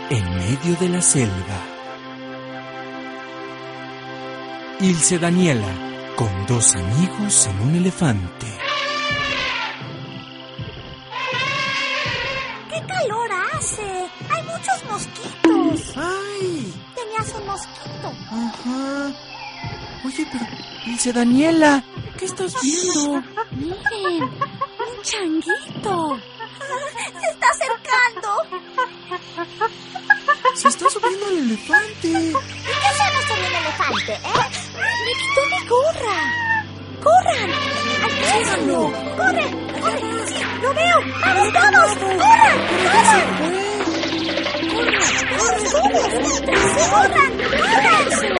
en medio de la selva. Ilse Daniela, con 2 amigos en un elefante. ¡Qué calor hace! ¡Hay muchos mosquitos! ¡Ay! Tenías un mosquito. Ajá. Oye, pero Ilse Daniela, ¿qué estás viendo? Miren, un changuito. Se está acercando. Se está subiendo al elefante. ¿Y qué hacemos con el elefante, Me quitó mi gorra. ¡Corran! ¡Alcánzalo! ¡Corre! ¡Corre! ¡Sí, lo veo! ¡Vamos todos! ¡Corran! ¡Corran! ¡Corran! ¡Corran! ¡Corran! ¡Corran!